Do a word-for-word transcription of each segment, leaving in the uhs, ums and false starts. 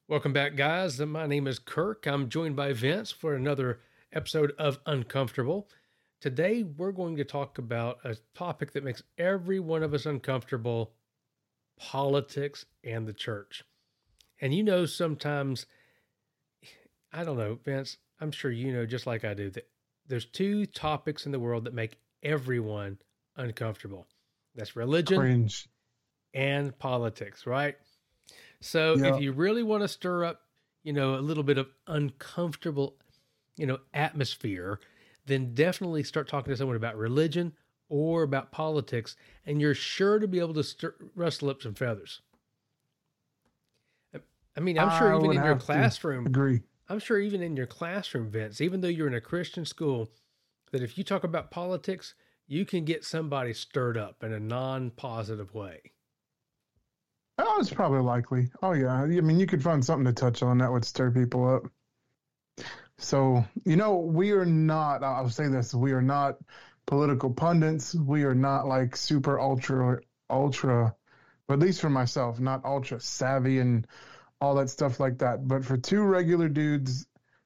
Welcome back, guys. My name is Kirk. I'm joined by Vince for another episode of Uncomfortable. Today, we're going to talk about a topic that makes every one of us uncomfortable: politics and the church. And you know, sometimes, I don't know, Vince, I'm sure you know just like I do that there's two topics in the world that make everyone uncomfortable. That's religion Cringe. and politics, right? So if Yeah. you really want to stir up, you know, a little bit of uncomfortable, you know, atmosphere, then definitely start talking to someone about religion or about politics, and you're sure to be able to stir, rustle up some feathers. I I mean, I'm sure I even would in your have to classroom, agree. I'm sure even in your classroom, Vince, even though you're in a Christian school, that if you talk about politics, you can get somebody stirred up in a non-positive way. Oh, it's probably likely. Oh, yeah. I mean, you could find something to touch on that would stir people up. So, you know, we are not, I'll say this, we are not political pundits. We are not like super ultra, ultra, but at least for myself, not ultra savvy and all that stuff like that. But for two regular dudes,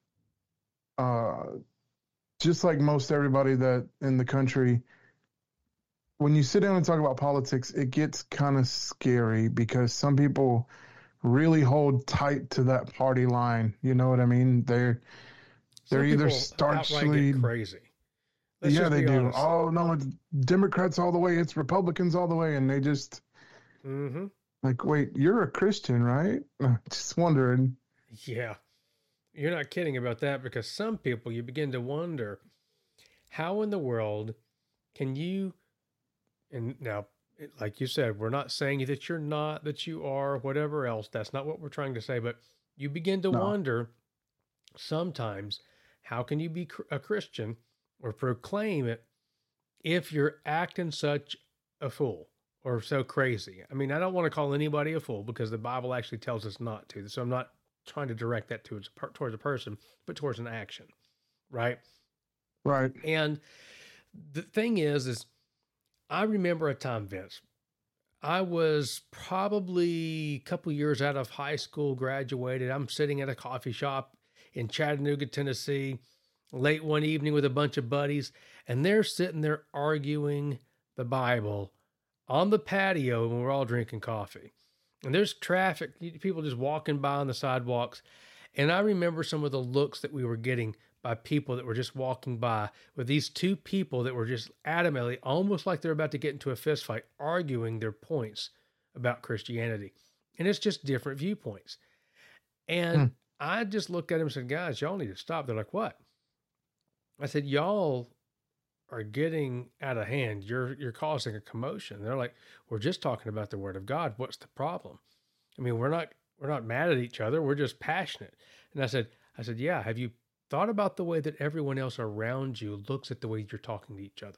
uh, just like most everybody that in the country, when you sit down and talk about politics, it gets kind of scary because some people really hold tight to that party line. You know what I mean? They're they're Some either people outright get staunchly, crazy. Let's yeah, just they be do. honest. Oh no, it's Democrats all the way, it's Republicans all the way, and they just Mm-hmm. like, wait, you're a Christian, right? Uh, Just wondering. Yeah, you're not kidding about that, because some people, you begin to wonder, how in the world can you, and now, it- like you said, we're not saying that you're not, that you are, whatever else. That's not what we're trying to say. But you begin to No, wonder sometimes, how can you be cr- a Christian or proclaim it if you're acting such a fool or so crazy? I mean, I don't want to call anybody a fool because the Bible actually tells us not to. So I'm not trying to direct that towards, towards a person, but towards an action, right? right. And the thing is, is I remember a time, Vince, I was probably a couple years out of high school, graduated. I'm sitting at a coffee shop in Chattanooga, Tennessee, late one evening with a bunch of buddies, and they're sitting there arguing the Bible on the patio when we're all drinking coffee. And there's traffic, people just walking by on the sidewalks. And I remember some of the looks that we were getting by people that were just walking by with these two people that were just adamantly, almost like they're about to get into a fist fight, arguing their points about Christianity. And it's just different viewpoints. And Hmm. I just looked at them and said, guys, y'all need to stop. They're like, what? I said, y'all are getting out of hand. You're you're causing a commotion. They're like, we're just talking about the word of God. What's the problem? I mean, we're not we're not mad at each other. We're just passionate. And I said, I said, yeah, have you thought about the way that everyone else around you looks at the way you're talking to each other?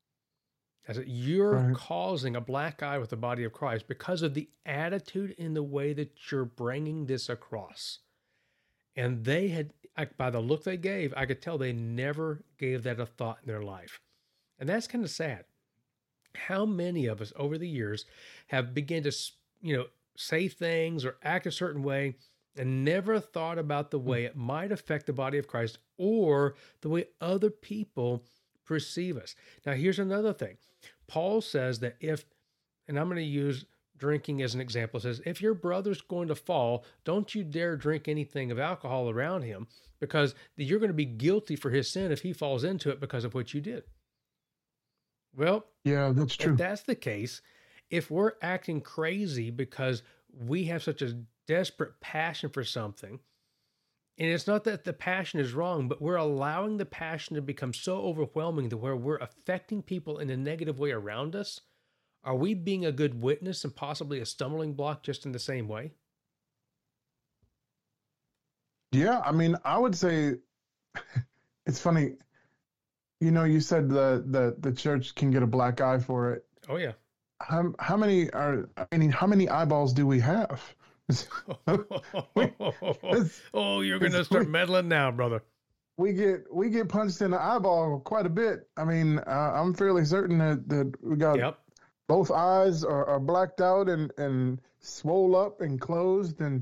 I said, you're Right. causing a black eye with the body of Christ because of the attitude in the way that you're bringing this across. And they had, I, by the look they gave, I could tell they never gave that a thought in their life. And that's kind of sad. How many of us over the years have begun to, you know, say things or act a certain way and never thought about the way it might affect the body of Christ or the way other people perceive us? Now, here's another thing. Paul says that if, and I'm going to use drinking as an example, says, if your brother's going to fall, don't you dare drink anything of alcohol around him, because you're going to be guilty for his sin if he falls into it because of what you did. Well, Yeah, that's if true. that's the case, if we're acting crazy because we have such a desperate passion for something, and it's not that the passion is wrong, but we're allowing the passion to become so overwhelming to where we're affecting people in a negative way around us, are we being a good witness and possibly a stumbling block just in the same way? Yeah, I mean, I would say it's funny. You know, you said the the the church can get a black eye for it. Oh, yeah. How how many are? I mean, how many eyeballs do we have? we, it's, Oh, you're going to it's, start we, meddling now, brother. we get we get punched in the eyeball quite a bit. I mean, uh, I'm fairly certain that, that we got Yep. both eyes are, are blacked out and and swole up and closed, and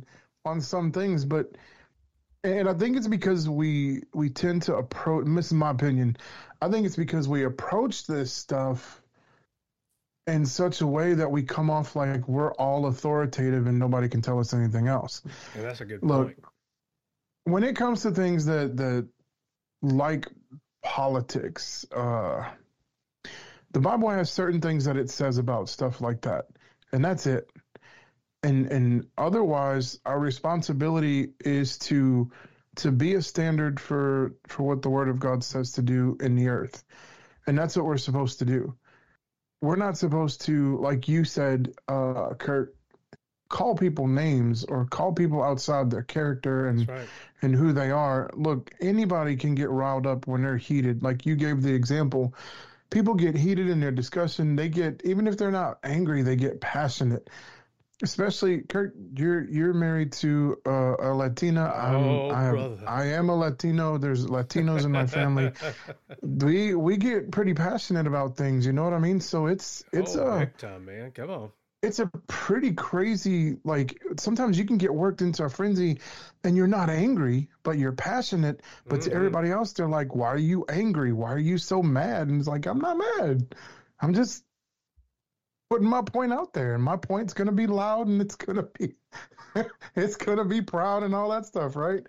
on some things, but and I think it's because we we tend to approach. This is my opinion. I think it's because we approach this stuff in such a way that we come off like we're all authoritative and nobody can tell us anything else. Yeah, that's a good Look, point. When it comes to things that that like politics, uh, the Bible has certain things that it says about stuff like that, and that's it. And and otherwise, our responsibility is to to be a standard for for what the Word of God says to do in the earth, and that's what we're supposed to do. We're not supposed to, like you said, uh, Kurt, call people names or call people outside their character and That's right. and who they are. Look, anybody can get riled up when they're heated. Like you gave the example, people get heated in their discussion. They get, even if they're not angry, they get passionate. Especially, Kurt, you're you're married to uh, a Latina. I'm, Oh, I am, brother. I am a Latino. There's Latinos in my family. we we get pretty passionate about things. You know what I mean? So it's it's oh, a big time, man. Come on. it's a pretty crazy. Like sometimes you can get worked into a frenzy, and you're not angry, but you're passionate. But Mhm. to everybody else, they're like, "Why are you angry? Why are you so mad?" And it's like, I'm not mad. I'm just putting my point out there, and my point's gonna be loud, and it's gonna be, it's gonna be proud, and all that stuff, right?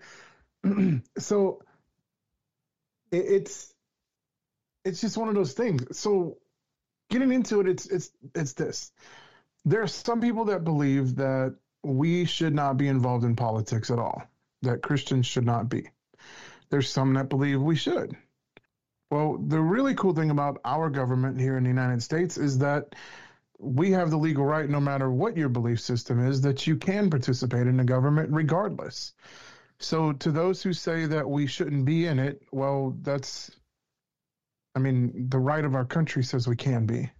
So it, it's it's just one of those things. So getting into it, it's it's it's this. There are some people that believe that we should not be involved in politics at all, that Christians should not be. There's some that believe we should. Well, the really cool thing about our government here in the United States is that we have the legal right, no matter what your belief system is, that you can participate in the government regardless. So to those who say that we shouldn't be in it, well, that's, I mean, the right of our country says we can be.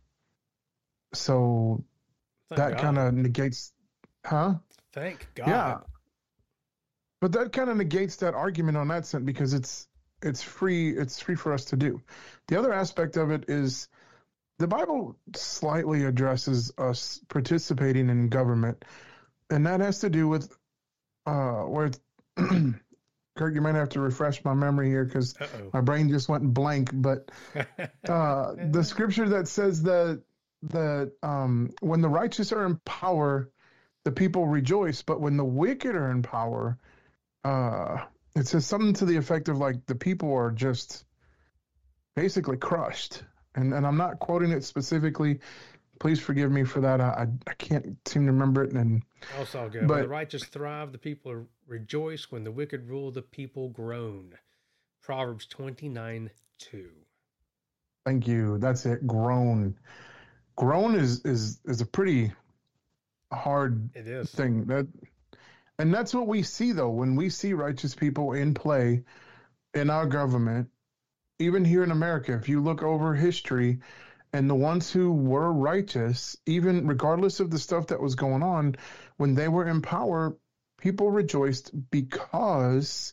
So Thank that God. kind of negates, huh? Thank God. Yeah. But that kind of negates that argument on that sense because it's it's free it's free for us to do. The other aspect of it is the Bible slightly addresses us participating in government, and that has to do with uh where Kurt, you might have to refresh my memory here because Uh-oh. my brain just went blank, but uh the scripture that says that that um when the righteous are in power, the people rejoice, but when the wicked are in power, uh it says something to the effect of like the people are just basically crushed. And and I'm not quoting it specifically. Please forgive me for that. I I, I can't seem to remember it. And That's all good. When But- the righteous thrive, the people rejoice. When the wicked rule, the people groan. Proverbs twenty-nine two. thank you. That's it. Groan. Groan is is is a pretty hard It is. thing. That and that's what we see though when we see righteous people in play in our government. Even here in America, if you look over history, and the ones who were righteous, even regardless of the stuff that was going on, when they were in power, people rejoiced because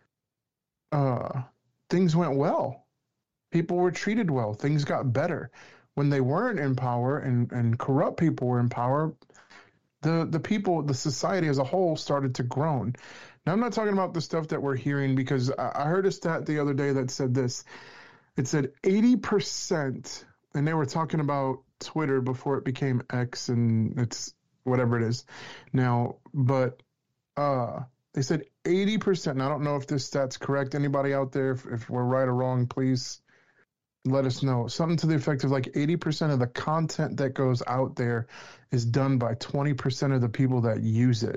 uh, things went well. People were treated well. Things got better. When they weren't in power and, and corrupt people were in power, the, the people, the society as a whole started to groan. Now, I'm not talking about the stuff that we're hearing because I, I heard a stat the other day that said this. It said eighty percent, and they were talking about Twitter before it became X and it's whatever it is now, but uh, they said eighty percent, and I don't know if this stat's correct. Anybody out there, if, if we're right or wrong, please let us know. Something to the effect of like eighty percent of the content that goes out there is done by twenty percent of the people that use it.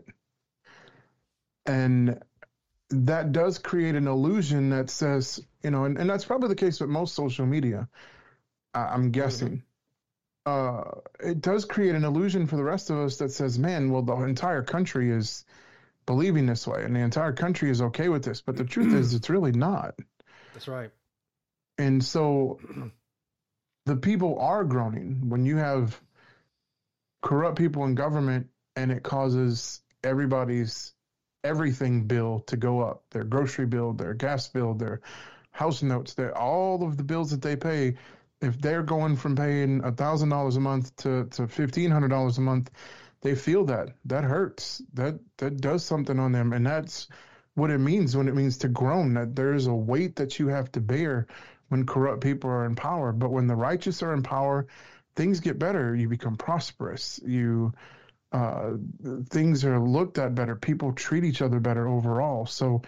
And that does create an illusion that says, you know, and, and that's probably the case with most social media, I, I'm guessing. Mm-hmm. Uh, it does create an illusion for the rest of us that says, man, well, the entire country is believing this way and the entire country is okay with this. But the truth is, it's really not. That's right. And so the people are groaning when you have corrupt people in government and it causes everybody's everything bill to go up, their grocery bill, their gas bill, their house notes, their all of the bills that they pay. If they're going from paying a thousand dollars a month to to fifteen hundred dollars a month, they feel that. That hurts. That that does something on them. And that's what it means when it means to groan, that there is a weight that you have to bear when corrupt people are in power. But when the righteous are in power, things get better. You become prosperous. You uh, things are looked at better. People treat each other better overall. So,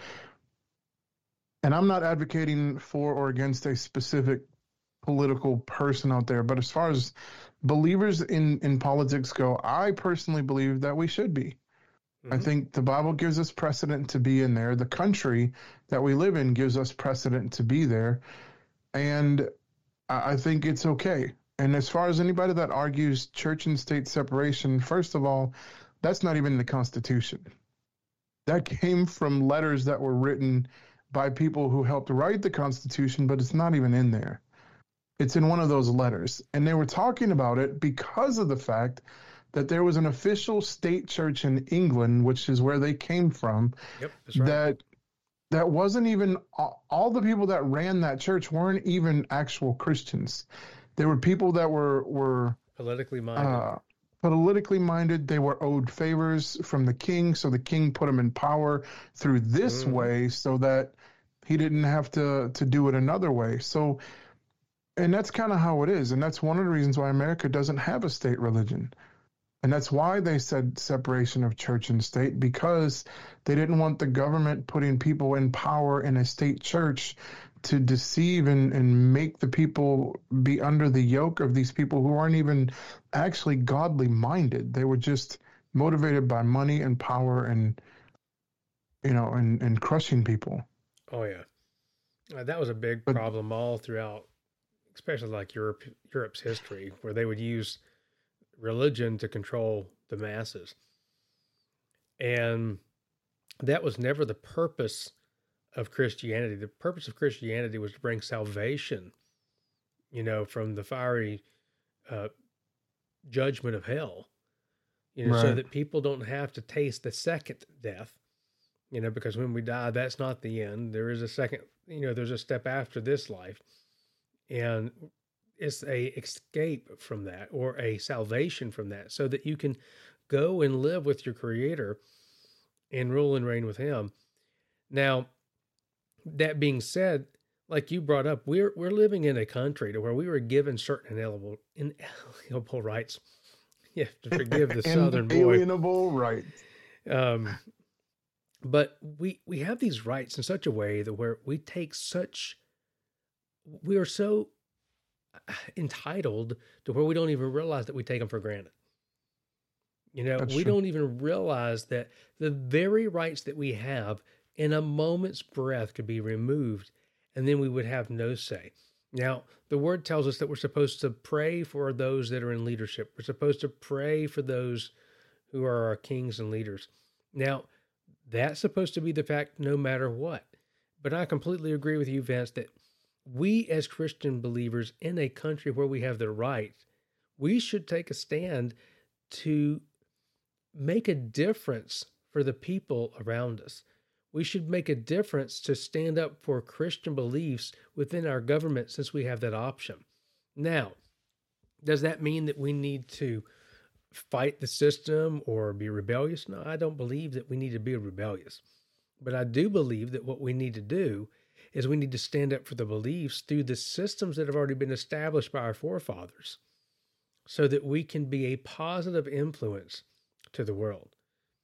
and I'm not advocating for or against a specific political person out there, but as far as believers in, in politics go, I personally believe that we should be. Mm-hmm. I think the Bible gives us precedent to be in there. The country that we live in gives us precedent to be there. And I think it's okay. And as far as anybody that argues church and state separation, first of all, that's not even in the Constitution. That came from letters that were written by people who helped write the Constitution, but it's not even in there. It's in one of those letters. And they were talking about it because of the fact that there was an official state church in England, which is where they came from, yep, that's right. that that wasn't even, all the people that ran that church weren't even actual Christians. They were people that were, were politically minded. Uh, politically minded. They were owed favors from the king, so the king put them in power through this mm. way so that he didn't have to, to do it another way. So, and that's kind of how it is. And that's one of the reasons why America doesn't have a state religion. And that's why they said separation of church and state, because they didn't want the government putting people in power in a state church to deceive and, and make the people be under the yoke of these people who aren't even actually godly minded. They were just motivated by money and power and, you know, and, and crushing people. Oh, yeah. Uh, that was a big but, problem all throughout, especially like Europe, Europe's history, where they would use religion to control the masses. And that was never the purpose of Christianity. The purpose of Christianity was to bring salvation, you know, from the fiery uh, judgment of hell, you know, right. so that people don't have to taste the second death, you know, because when we die, that's not the end. There is a second, you know, there's a step after this life. And it's a escape from that, or a salvation from that, so that you can go and live with your Creator and rule and reign with Him. Now, that being said, like you brought up, we're we're living in a country to where we were given certain inalienable, inalienable rights. You have to forgive the Southern boy. Inalienable rights. Um, but we we have these rights in such a way that where we take such, we are so entitled to where we don't even realize that we take them for granted. You know, That's we true. Don't even realize that the very rights that we have in a moment's breath could be removed, and then we would have no say. Now, the word tells us that we're supposed to pray for those that are in leadership. We're supposed to pray for those who are our kings and leaders. Now, that's supposed to be the fact no matter what. But I completely agree with you, Vince, that we as Christian believers in a country where we have the right, we should take a stand to make a difference for the people around us. We should make a difference to stand up for Christian beliefs within our government, since we have that option. Now, does that mean that we need to fight the system or be rebellious? No, I don't believe that we need to be rebellious. But I do believe that what we need to do is we need to stand up for the beliefs through the systems that have already been established by our forefathers, so that we can be a positive influence to the world.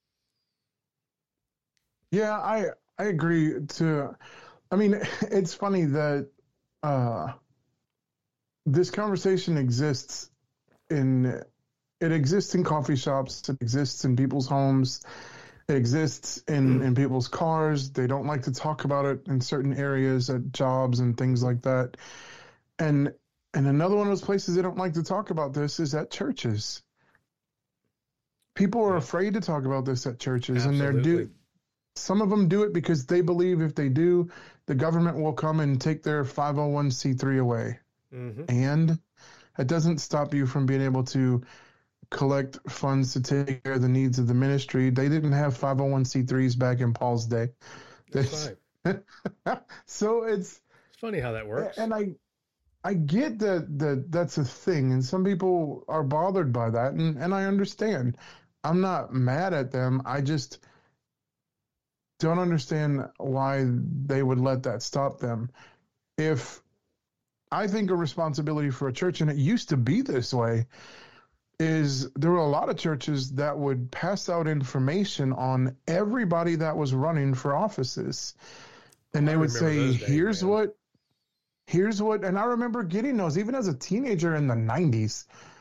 Yeah, I I agree to, I mean, it's funny that uh, this conversation exists in, it exists in coffee shops, it exists in people's homes, it exists in, in people's cars. They don't like to talk about it in certain areas at jobs and things like that. And and another one of those places they don't like to talk about this is at churches. People are afraid to talk about this at churches. Absolutely. And they're do some of them do it because they believe if they do, the government will come and take their five oh one c three away. Mm-hmm. And it doesn't stop you from being able to collect funds to take care of the needs of the ministry. They didn't have five oh one c threes back in Paul's day. That's right. So it's it's funny how that works. And I I get that, that that's a thing, and some people are bothered by that, and, and I understand. I'm not mad at them. I just don't understand why they would let that stop them. If I think a responsibility for a church, and it used to be this way, is there were a lot of churches that would pass out information on everybody that was running for offices. And Oh, I they would remember say, those days, here's man. what, here's what, and I remember getting those even as a teenager in the nineties,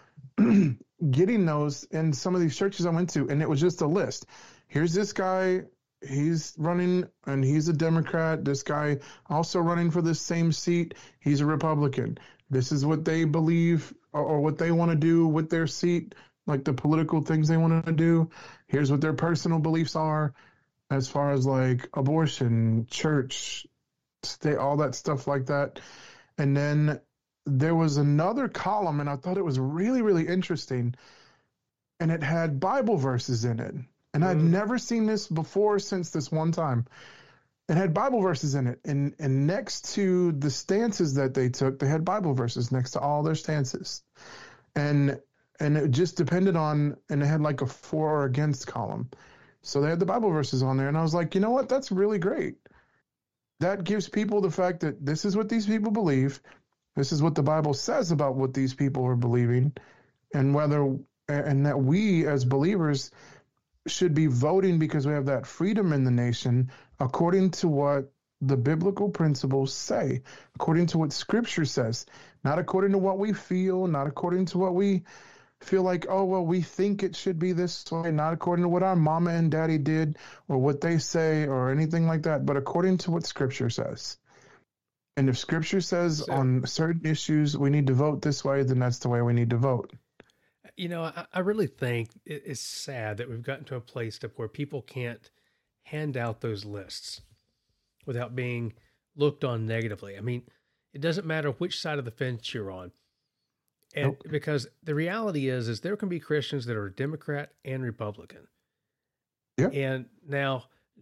getting those in some of these churches I went to, and it was just a list. Here's this guy, he's running, and he's a Democrat. This guy also running for this same seat, he's a Republican. This is what they believe or, or what they want to do with their seat, like the political things they want to do. Here's what their personal beliefs are as far as like abortion, church, state, all that stuff like that. And then there was another column, and I thought it was really, really interesting, and it had Bible verses in it. And I'd Mm. never seen this before since this one time. It had Bible verses in it. And, and next to the stances that they took, they had Bible verses next to all their stances. And and it just depended on, and it had like a for or against column. So they had the Bible verses on there. And I was like, you know what? That's really great. That gives people the fact that this is what these people believe. This is what the Bible says about what these people are believing. And whether, and that we as believers should be voting because we have that freedom in the nation according to what the biblical principles say, according to what Scripture says, not according to what we feel, not according to what we feel like, oh, well, we think it should be this way, not according to what our mama and daddy did or what they say or anything like that, but according to what Scripture says. And if Scripture says So- on certain issues we need to vote this way, then that's the way we need to vote. You know, I, I really think it- it's sad that we've gotten to a place to where people can't hand out those lists without being looked on negatively. I mean, it doesn't matter which side of the fence you're on. And Nope. because the reality is, is there can be Christians that are Democrat and Republican. Yep. And now,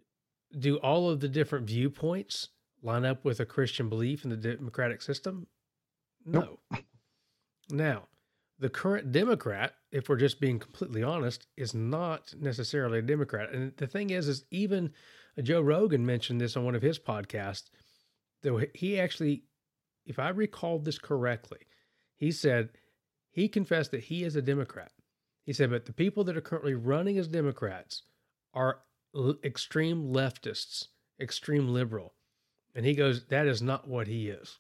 do all of the different viewpoints line up with a Christian belief in the democratic system? No. Nope. Now, the current Democrat, if we're just being completely honest, is not necessarily a Democrat. And the thing is, is even Joe Rogan mentioned this on one of his podcasts, though he actually, if I recalled this correctly, he said he confessed that he is a Democrat. He said, but the people that are currently running as Democrats are l- extreme leftists, extreme liberal. And he goes, that is not what he is.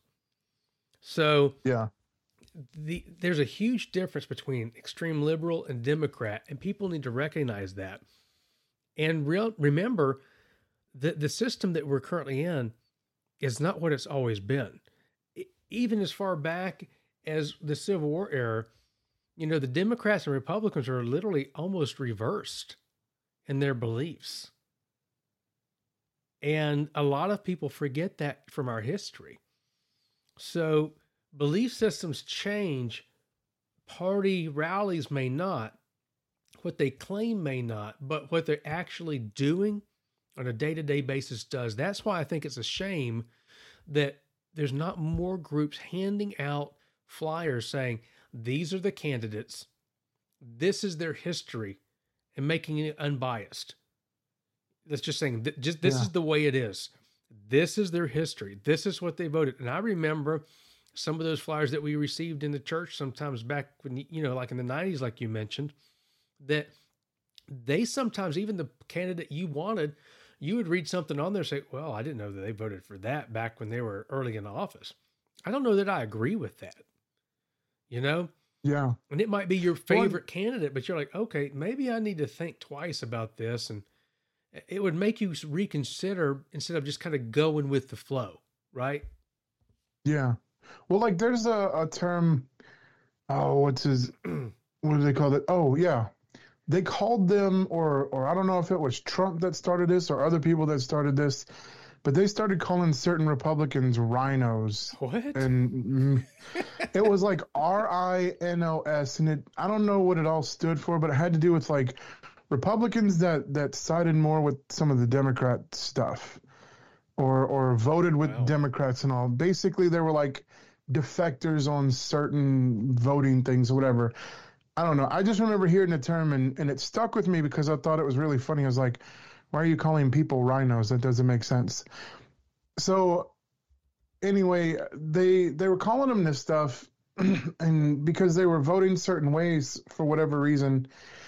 So Yeah. the there's a huge difference between extreme liberal and Democrat, and people need to recognize that. And real, remember that the system that we're currently in is not what it's always been. E- Even as far back as the Civil War era, you know, the Democrats and Republicans are literally almost reversed in their beliefs. And a lot of people forget that from our history. So belief systems change, party rallies may not, what they claim may not, but what they're actually doing on a day-to-day basis does. That's why I think it's a shame that there's not more groups handing out flyers saying, these are the candidates, this is their history, and making it unbiased. That's just saying, th- just this Yeah. is the way it is. This is their history. This is what they voted. And I remember some of those flyers that we received in the church sometimes back when, you know, like in the nineties, like you mentioned, that they sometimes, even the candidate you wanted, you would read something on there and say, well, I didn't know that they voted for that back when they were early in office. I don't know that I agree with that, you know? Yeah. And it might be your favorite candidate, but you're like, okay, maybe I need to think twice about this. And it would make you reconsider instead of just kind of going with the flow, right? Yeah. Well, like there's a, a term, oh, what's his, what do they call it? Oh, yeah. They called them, or or I don't know if it was Trump that started this or other people that started this, but they started calling certain Republicans rhinos. What? And mm, it was like R I N O S, and it I don't know what it all stood for, but it had to do with like Republicans that, that sided more with some of the Democrat stuff or or voted with Wow. Democrats and all. Basically, they were like defectors on certain voting things or whatever. I don't know. I just remember hearing the term and, and it stuck with me because I thought it was really funny. I was like, why are you calling people rhinos? That doesn't make sense. So anyway, they they were calling them this stuff and because they were voting certain ways for whatever reason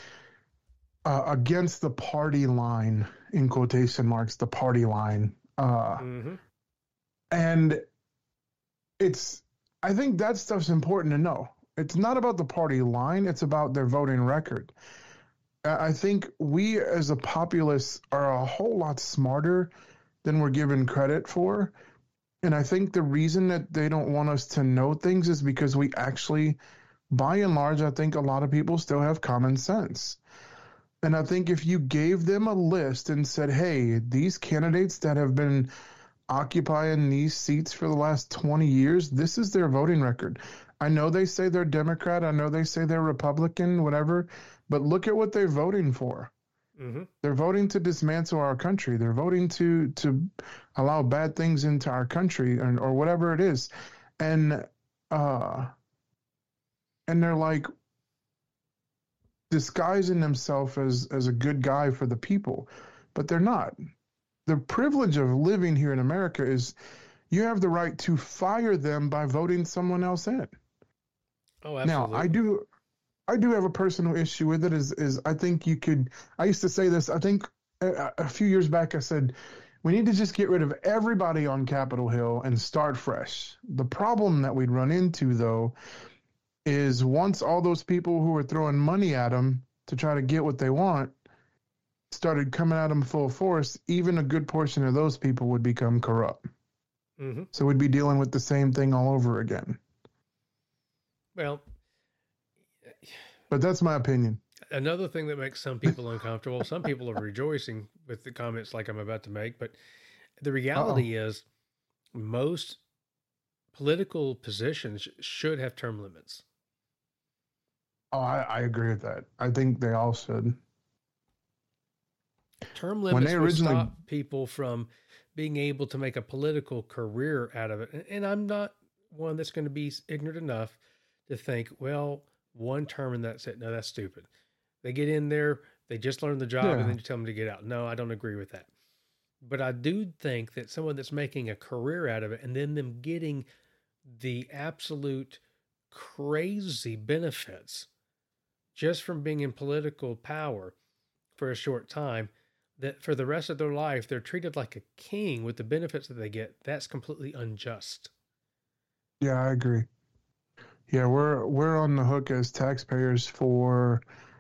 uh, against the party line, in quotation marks, the party line. Uh, Mm-hmm. and it's, I think that stuff's important to know. It's not about the party line, it's about their voting record. I think we as a populace are a whole lot smarter than we're given credit for. And I think the reason that they don't want us to know things is because we actually, by and large, I think a lot of people still have common sense. And I think if you gave them a list and said, hey, these candidates that have been occupying these seats for the last twenty years, this is their voting record. I know they say they're Democrat. I know they say they're Republican, whatever, but look at what they're voting for. Mm-hmm. They're voting to dismantle our country. They're voting to to allow bad things into our country or, or whatever it is. And uh, and they're like disguising themselves as, as a good guy for the people, but they're not. The privilege of living here in America is you have the right to fire them by voting someone else in. Oh, absolutely. Now, I do I do have a personal issue with it is is I think you could I used to say this, I think a, a few years back I said we need to just get rid of everybody on Capitol Hill and start fresh. The problem that we'd run into though is once all those people who are throwing money at them to try to get what they want started coming at them full force, even a good portion of those people would become corrupt. Mm-hmm. So we'd be dealing with the same thing all over again. Well, but that's my opinion. Another thing that makes some people uncomfortable, some people are rejoicing with the comments like I'm about to make, but the reality Uh-oh. is most political positions should have term limits. Oh, I, I agree with that. I think they all should. Term limits would originally... stop people from being able to make a political career out of it. And, and I'm not one that's going to be ignorant enough to think, well, one term and that's it. No, that's stupid. They get in there, they just learn the job, yeah. and then you tell them to get out. No, I don't agree with that. But I do think that someone that's making a career out of it and then them getting the absolute crazy benefits just from being in political power for a short time, that for the rest of their life, they're treated like a king with the benefits that they get, that's completely unjust. Yeah, I agree. Yeah, we're we're on the hook as taxpayers for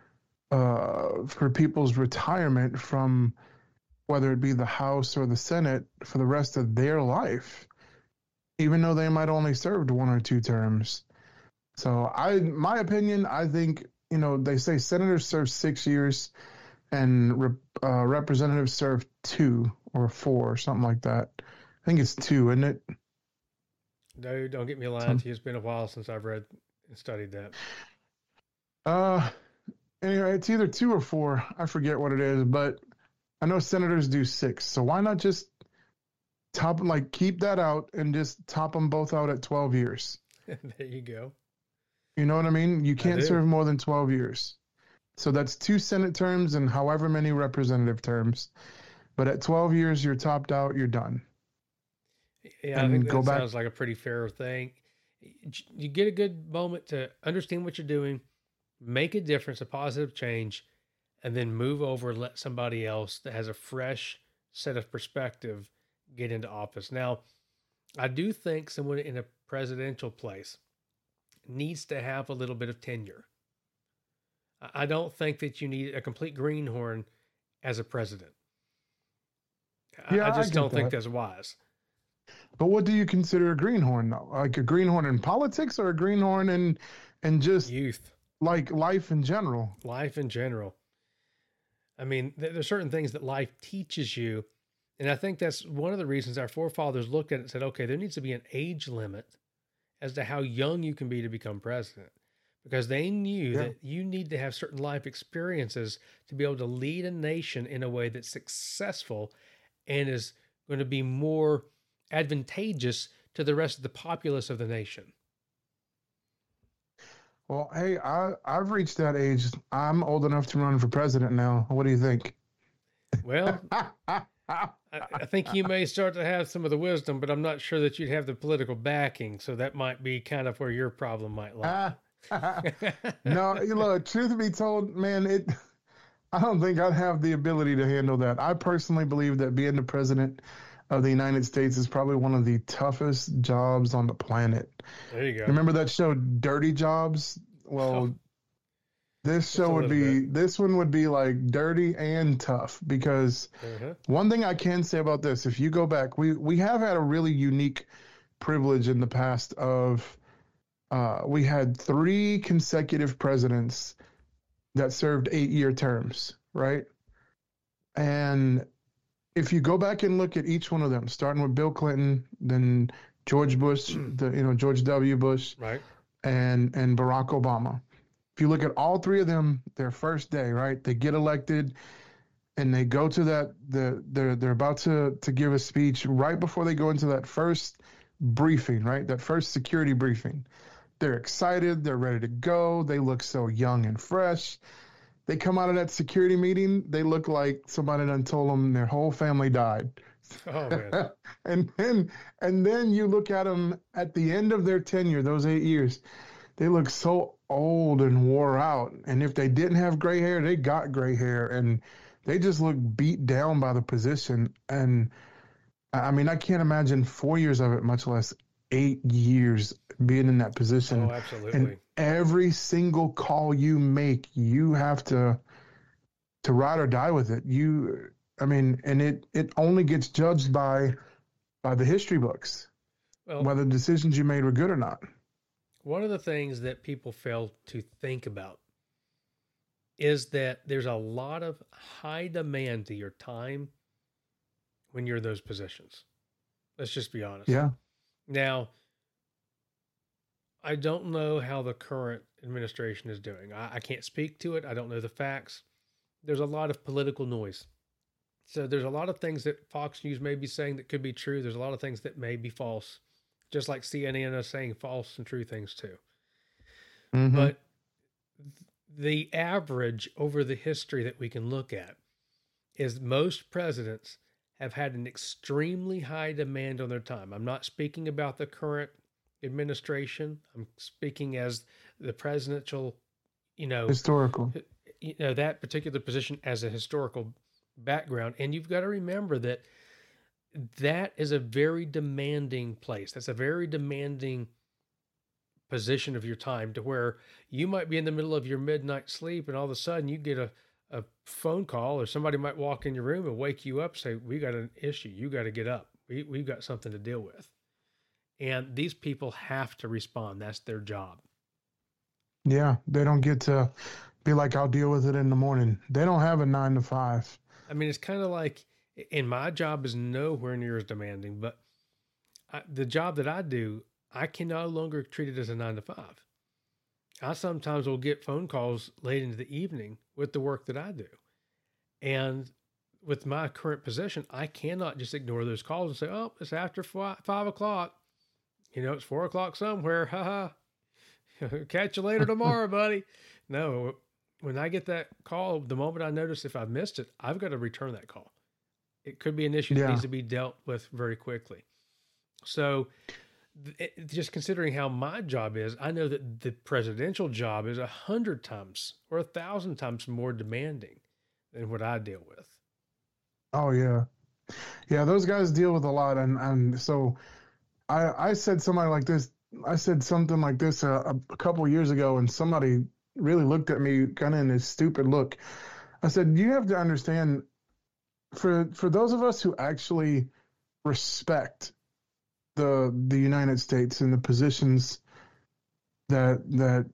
uh, for people's retirement from whether it be the House or the Senate for the rest of their life, even though they might only served one or two terms. So I, my opinion, I think, you know, they say senators serve six years and uh, representatives serve two or four or something like that. I think it's two, isn't it? No, don't get me lying to you. It's been a while since I've read and studied that. Uh, anyway, it's either two or four. I forget what it is, but I know senators do six. So why not just top, like keep that out and just top them both out at twelve years? There you go. You know what I mean? You can't serve more than twelve years. So that's two Senate terms and however many representative terms. But at twelve years, you're topped out, you're done. Yeah, and I think that go back. Sounds like a pretty fair thing. You get a good moment to understand what you're doing, make a difference, a positive change, and then move over and let somebody else that has a fresh set of perspective get into office. Now, I do think someone in a presidential place needs to have a little bit of tenure. I don't think that you need a complete greenhorn as a president. Yeah, I just I don't that. think that's wise. But what do you consider a greenhorn though? Like a greenhorn in politics or a greenhorn in in just youth? Like life in general? Life in general. I mean, there's certain things that life teaches you. And I think that's one of the reasons our forefathers looked at it and said, okay, there needs to be an age limit as to how young you can be to become president. Because they knew yeah. that you need to have certain life experiences to be able to lead a nation in a way that's successful and is going to be more advantageous to the rest of the populace of the nation. Well, hey, I I've reached that age. I'm old enough to run for president now. What do you think? Well, I, I think you may start to have some of the wisdom, but I'm not sure that you'd have the political backing. So that might be kind of where your problem might lie. No, you know, truth be told, man, it. I don't think I'd have the ability to handle that. I personally believe that being the president of the United States is probably one of the toughest jobs on the planet. There you go. Remember that show, Dirty Jobs? Well, Oh, this just a show would little be, bit. this one would be like dirty and tough because Uh-huh. one thing I can say about this, if you go back, we, we have had a really unique privilege in the past of, uh, we had three consecutive presidents that served eight year terms, right? And if you go back and look at each one of them, starting with Bill Clinton, then George Bush, the you know George W. Bush, Right. and and Barack Obama. If you look at all three of them, their first day, right? They get elected and they go to that the they're they're about to to give a speech right before they go into that first briefing, right? That first security briefing. They're excited, they're ready to go. They look so young and fresh. They come out of that security meeting, they look like somebody done told them their whole family died. Oh man. and then and then you look at them at the end of their tenure, those eight years, they look so old and wore out. And if they didn't have gray hair, they got gray hair, and they just look beat down by the position. And I mean, I can't imagine four years of it, much less eight years being in that position. Oh, absolutely. And every single call you make, you have to to ride or die with it. You, I mean, and it it only gets judged by by the history books, Well, whether the decisions you made were good or not. one of the things that people fail to think about is that there's a lot of high demand to your time when you're in those positions. Let's just be honest. Yeah, Now, I don't know how the current administration is doing. I, I can't speak to it. I don't know the facts. There's a lot of political noise. So there's a lot of things that Fox News may be saying that could be true. There's a lot of things that may be false, just like C N N is saying false and true things too. Mhm. But the average over the history that we can look at is most presidents have had an extremely high demand on their time. I'm not speaking about the current administration. I'm speaking as the presidential, you know, historical. you know, that particular position as a historical background. And you've got to remember that that is a very demanding place. That's a very demanding position of your time, to where you might be in the middle of your midnight sleep and all of a sudden you get a, a phone call, or somebody might walk in your room and wake you up and say, we got an issue. You got to get up. We, we've got something to deal with. And these people have to respond. That's their job. Yeah, they don't get to be like, I'll deal with it in the morning. They don't have a nine to five. I mean, it's kind of like, and my job is nowhere near as demanding, but I, the job that I do, I can no longer treat it as a nine to five. I sometimes will get phone calls late into the evening with the work that I do. And with my current position, I cannot just ignore those calls and say, oh, it's after five, five o'clock. You know, it's four o'clock somewhere. Ha ha. Catch you later tomorrow, buddy. No, when I get that call, the moment I notice if I've missed it, I've got to return that call. It could be an issue that Yeah. needs to be dealt with very quickly. So th- it, just considering how my job is, I know that the presidential job is a hundred times or a thousand times more demanding than what I deal with. Oh yeah, yeah. Those guys deal with a lot, and and so I I said somebody like this. I said something like this a, a couple years ago, and somebody really looked at me kind of in this stupid look. I said, you have to understand, for for those of us who actually respect the the United States and the positions that that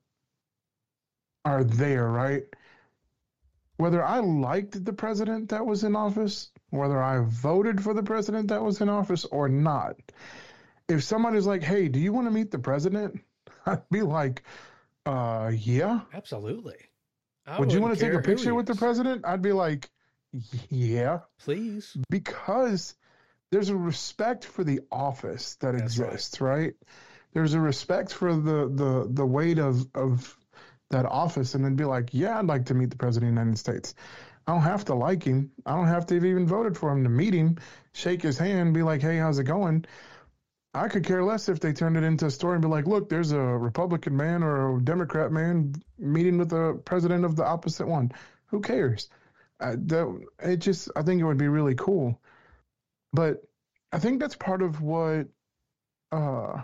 are there, right? Whether I liked the president that was in office, whether I voted for the president that was in office or not, if somebody's like, hey, do you want to meet the president? I'd be like, uh, yeah. Absolutely. I Would you want wouldn't to take care a who he picture with the is. president? I'd be like, yeah, Please. because there's a respect for the office that That's right. exists, right? There's a respect for the the the weight of of that office and then be like, yeah, I'd like to meet the president of the United States. I don't have to like him. I don't have to have even voted for him to meet him, shake his hand, be like, hey, how's it going? I could care less if they turned it into a story and be like, look, there's a Republican man or a Democrat man meeting with the president of the opposite one. Who cares? Uh, that, it just, I think it would be really cool. But I think that's part of what, uh,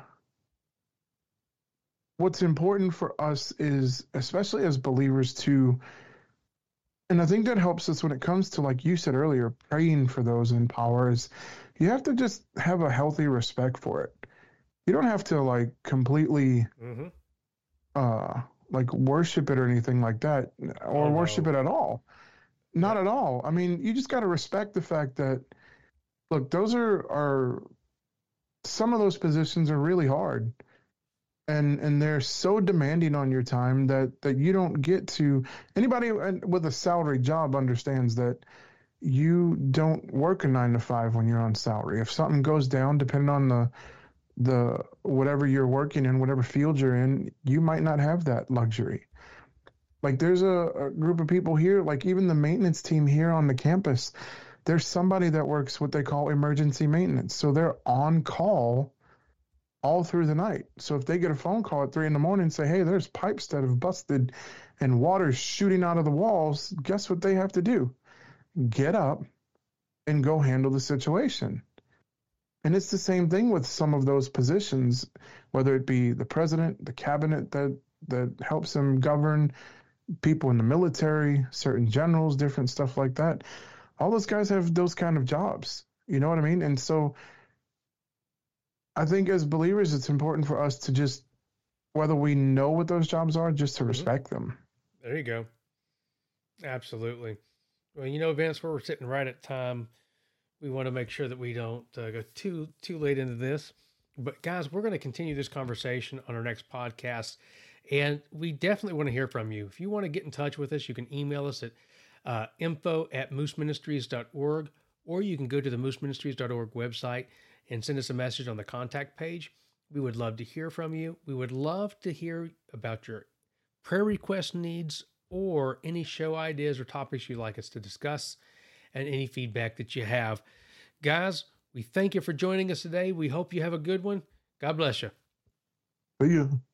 what's important for us is, especially as believers, to, and I think that helps us when it comes to, like you said earlier, praying for those in power, is you have to just have a healthy respect for it. You don't have to like completely, mm-hmm. uh, like worship it or anything like that, or oh, worship no. it at all. Not yeah. at all. I mean, you just got to respect the fact that, look, those are, are, some of those positions are really hard. And and they're so demanding on your time that, that you don't get to, anybody with a salary job understands that you don't work a nine to five when you're on salary. If something goes down, depending on the, the whatever you're working in, whatever field you're in, you might not have that luxury. Like there's a, a group of people here, like even the maintenance team here on the campus, there's somebody that works what they call emergency maintenance. So they're on call all through the night. So if they get a phone call at three in the morning and say, hey, there's pipes that have busted and water's shooting out of the walls, guess what they have to do? Get up and go handle the situation. And it's the same thing with some of those positions, whether it be the president, the cabinet that, that helps them govern, people in the military, certain generals, different stuff like that. All those guys have those kind of jobs. You know what I mean? And so I think as believers, it's important for us to just, whether we know what those jobs are, just to respect mm-hmm. them. There you go. Absolutely. Well, you know, Vince, we're sitting right at time. We want to make sure that we don't uh, go too too late into this. But guys, we're going to continue this conversation on our next podcast. And we definitely want to hear from you. If you want to get in touch with us, you can email us at uh, info at moose ministries dot org, or you can go to the moose ministries dot org website and send us a message on the contact page. We would love to hear from you. We would love to hear about your prayer request needs or any show ideas or topics you'd like us to discuss, and any feedback that you have. Guys, we thank you for joining us today. We hope you have a good one. God bless you. See you.